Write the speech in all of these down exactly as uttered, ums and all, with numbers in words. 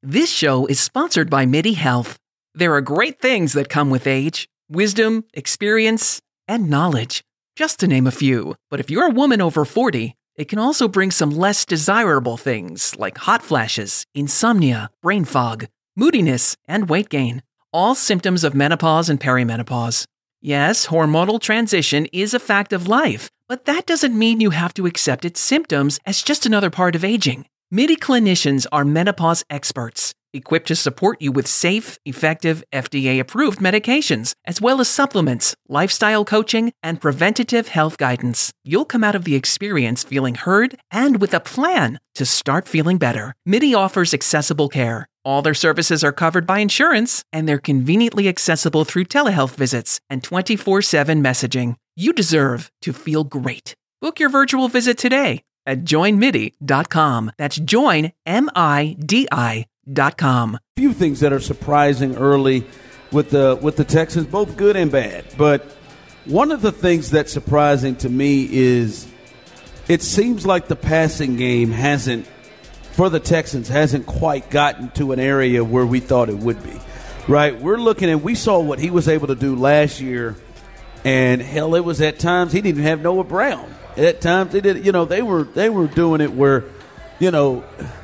This show is sponsored by MIDI Health. There are great things that come with age, wisdom, experience, and knowledge, just to name a few. But if you're a woman over forty, it can also bring some less desirable things like hot flashes, insomnia, brain fog, moodiness, and weight gain, all symptoms of menopause and perimenopause. Yes, hormonal transition is a fact of life, but that doesn't mean you have to accept its symptoms as just another part of aging. MIDI clinicians are menopause experts, equipped to support you with safe, effective, F D A-approved medications, as well as supplements, lifestyle coaching, and preventative health guidance. You'll come out of the experience feeling heard and with a plan to start feeling better. MIDI offers accessible care. All their services are covered by insurance, and they're conveniently accessible through telehealth visits and twenty-four seven messaging. You deserve to feel great. Book your virtual visit today at join midi dot com. That's join, M I D I dot com. A few things that are surprising early with the with the Texans, both good and bad. But one of the things that's surprising to me is it seems like the passing game hasn't, for the Texans, hasn't quite gotten to an area where we thought it would be. Right? We're looking at, we saw what he was able to do last year, and hell, it was at times he didn't even have Noah Brown. At times they did, you know, they were they were doing it where, you know,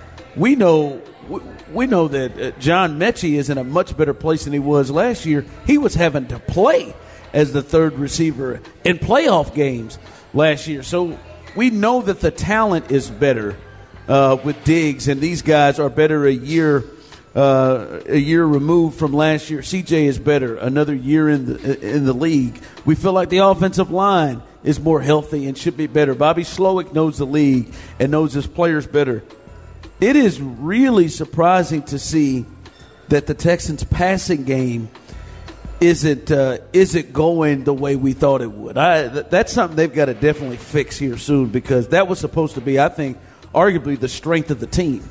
we know we, we know that uh, John Mechie is in a much better place than he was last year. He was having to play as the third receiver in playoff games last year. So we know that the talent is better uh, with Diggs, and these guys are better a year uh, a year removed from last year. C J is better, another year in the in the league. We feel like the offensive line is more healthy and should be better. Bobby Slowick knows the league and knows his players better. It is really surprising to see that the Texans' passing game isn't uh, isn't going the way we thought it would. I, th- that's something they've got to definitely fix here soon, because that was supposed to be, I think, arguably the strength of the team.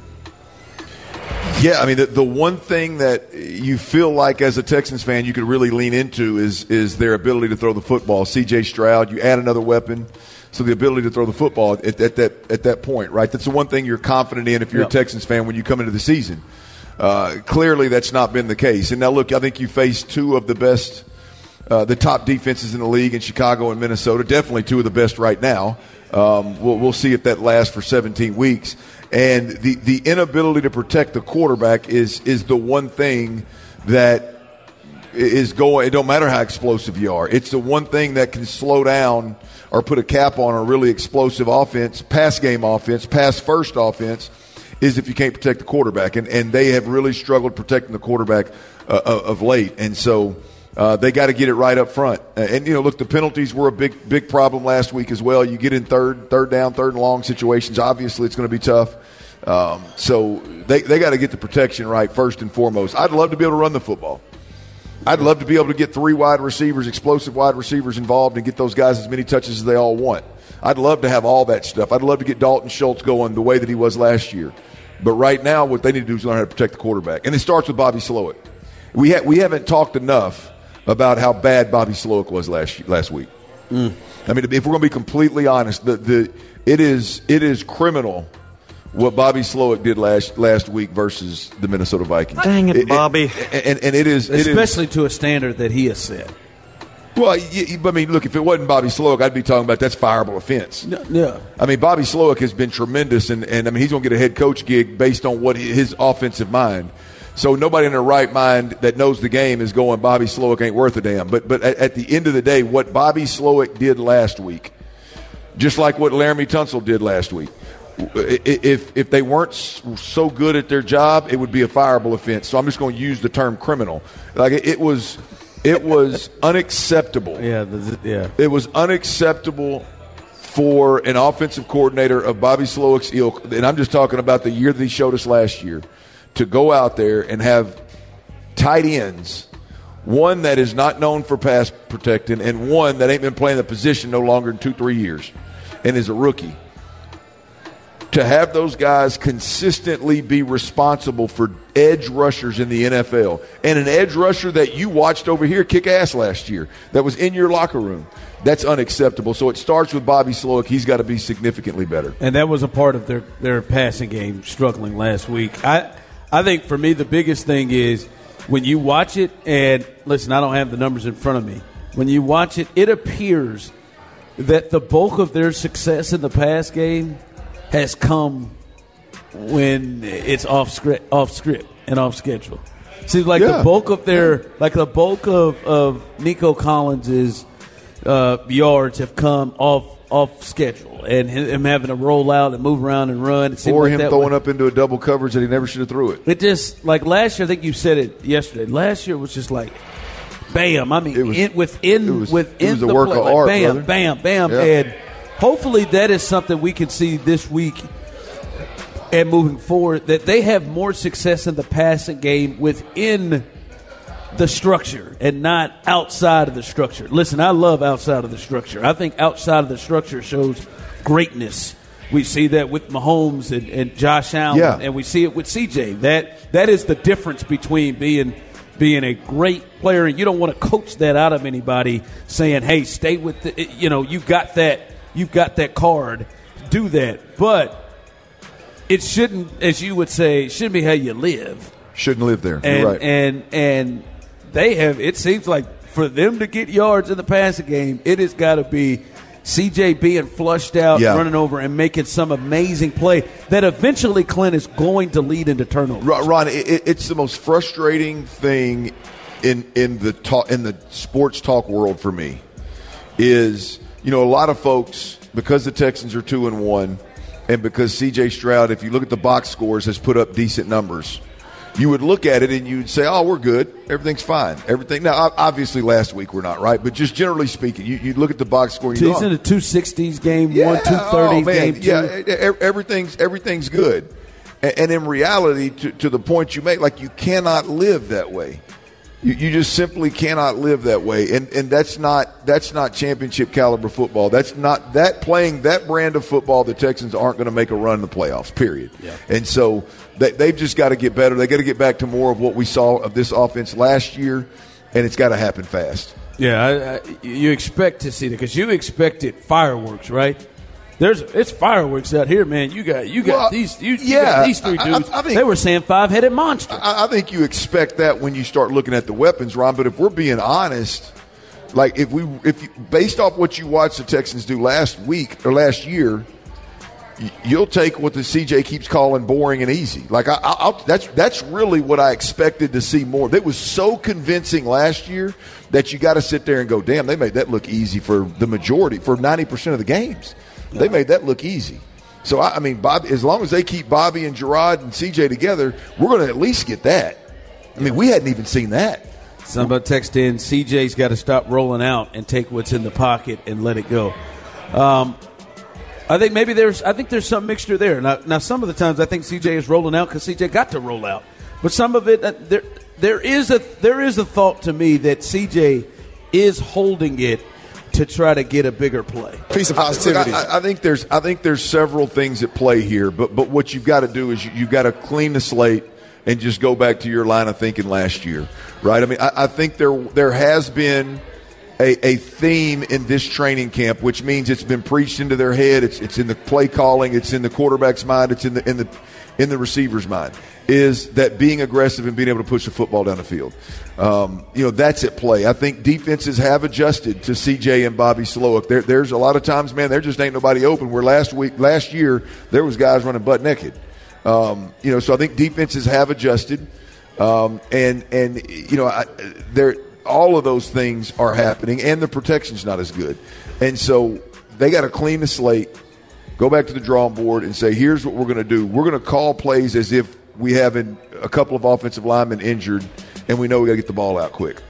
Yeah, I mean, the, the one thing that you feel like as a Texans fan you could really lean into is is their ability to throw the football. C J Stroud, you add another weapon, so the ability to throw the football at, at that at that point, right? That's the one thing you're confident in if you're yep. a Texans fan when you come into the season. Uh, clearly, that's not been the case. And now, look, I think you face two of the best, uh, the top defenses in the league in Chicago and Minnesota, definitely two of the best right now. Um, we'll, we'll see if that lasts for seventeen weeks. And the, the inability to protect the quarterback is is the one thing that is going – it don't matter how explosive you are. It's the one thing that can slow down or put a cap on a really explosive offense, pass game offense, pass-first offense, is if you can't protect the quarterback. And, and they have really struggled protecting the quarterback uh, of late. And so uh, they got to get it right up front. And, you know, look, the penalties were a big, big problem last week as well. You get in third, third down, third and long situations. Obviously, it's going to be tough. Um, so they, they got to get the protection right first and foremost. I'd love to be able to run the football. I'd love to be able to get three wide receivers, explosive wide receivers involved and get those guys as many touches as they all want. I'd love to have all that stuff. I'd love to get Dalton Schultz going the way that he was last year. But right now what they need to do is learn how to protect the quarterback. And it starts with Bobby Slowick. We, ha- we haven't talked enough about how bad Bobby Slowick was last last week. Mm. I mean, if we're going to be completely honest, the, the it is it is criminal what Bobby Slowick did last last week versus the Minnesota Vikings. Dang it, it Bobby! It, and, and it is especially it is, to a standard that he has set. Well, I mean, look, if it wasn't Bobby Slowick, I'd be talking about that's fireable offense. No, no. I mean, Bobby Slowick has been tremendous, and, and I mean, he's going to get a head coach gig based on what he, his offensive mind. So nobody in their right mind that knows the game is going, Bobby Slowick ain't worth a damn. But but at, at the end of the day, what Bobby Slowick did last week, just like what Laramie Tunsil did last week, if if they weren't so good at their job, it would be a fireable offense. So I'm just going to use the term criminal. Like it, it was, it was unacceptable. Yeah, the, yeah. It was unacceptable for an offensive coordinator of Bobby Slowick's ilk, and I'm just talking about the year that he showed us last year, to go out there and have tight ends, one that is not known for pass protecting, and one that ain't been playing the position no longer than two, three years, and is a rookie. To have those guys consistently be responsible for edge rushers in the N F L, and an edge rusher that you watched over here kick ass last year that was in your locker room, that's unacceptable. So it starts with Bobby Slowick. He's got to be significantly better. And that was a part of their, their passing game struggling last week. I I think for me the biggest thing is when you watch it, and listen, I don't have the numbers in front of me. When you watch it, it appears that the bulk of their success in the pass game has come when it's off script, off script and off schedule. Seems like yeah. the bulk of their, like the bulk of, of Nico Collins's uh, yards have come off off schedule, and him having to roll out and move around and run. It or like him that throwing way. up into a double coverage that he never should have threw it. It just like last year. I think you said it yesterday. Last year was just like, bam. I mean, it was, in, within it was, within it was the a work play, of like, art, bam, brother. bam, bam, yeah. and hopefully that is something we can see this week and moving forward. That they have more success in the passing game within the structure and not outside of the structure. Listen, I love outside of the structure. I think outside of the structure shows greatness. We see that with Mahomes and, and Josh Allen, yeah. and we see it with C J. That that is the difference between being being a great player, and you don't want to coach that out of anybody saying, "Hey, stay with the, you know, you've got that, you've got that card, do that." But it shouldn't, as you would say, it shouldn't be how you live. Shouldn't live there. And, You're right. And and they have. It seems like for them to get yards in the passing game, it has got to be C J being flushed out, yeah. running over, and making some amazing play that eventually Clint is going to lead into turnovers. Ron, it, it's the most frustrating thing in in the talk, in the sports talk world for me is, you know, a lot of folks, because the Texans are two and one, and because C J Stroud, if you look at the box scores, has put up decent numbers. You would look at it and you'd say, oh, we're good. Everything's fine. Everything. Now, obviously, last week we're not, right? But just generally speaking, you, you look at the box score. And you He's go, in a two sixties game, yeah, one two thirty oh, man, game. Yeah, two. everything's everything's good. And, and in reality, to, to the point you make, like you cannot live that way. You, you just simply cannot live that way, and and that's not that's not championship caliber football. That's not that playing that brand of football. The Texans aren't going to make a run in the playoffs. Period. Yeah. And so they, they've just got to get better. They got to get back to more of what we saw of this offense last year, and it's got to happen fast. Yeah, I, I, you expect to see that because you expected fireworks, right? There's it's fireworks out here, man. You got you got well, these you, you yeah, got these three dudes. I, I think, they were saying five-headed monster. I, I think you expect that when you start looking at the weapons, Ron. But if we're being honest, like if we if you, based off what you watched the Texans do last week or last year, you'll take what the C J keeps calling boring and easy. Like I, I'll, that's that's really what I expected to see more. That was so convincing last year that you got to sit there and go, damn, they made that look easy for the majority, for ninety percent of the games. They made that look easy. So, I, I mean, Bob, as long as they keep Bobby and Gerard and C J together, we're going to at least get that. I mean, we hadn't even seen that. Somebody text in, C J's got to stop rolling out and take what's in the pocket and let it go. Um, I think maybe there's I think there's some mixture there. Now, now some of the times I think C J is rolling out because C J got to roll out. But some of it, uh, there there is a there is a thought to me that C J is holding it to try to get a bigger play. Piece of positivity. I, I, I think there's I think there's several things at play here, but but what you've got to do is you, you've got to clean the slate and just go back to your line of thinking last year, right? I mean, I, I think there there has been a, a theme in this training camp, which means it's been preached into their head. It's it's in the play calling. It's in the quarterback's mind. It's in the in the in the receiver's mind. Is that being aggressive and being able to push the football down the field? Um, you know, that's at play. I think defenses have adjusted to C J and Bobby Slowick. There, there's a lot of times, man, there just ain't nobody open. Where last week, last year, there was guys running butt naked. Um, you know, so I think defenses have adjusted, um, and and you know, I, there all of those things are happening, and the protection's not as good, and so they got to clean the slate, go back to the drawing board, and say, here's what we're going to do. We're going to call plays as if we have a couple of offensive linemen injured, and we know we got to get the ball out quick.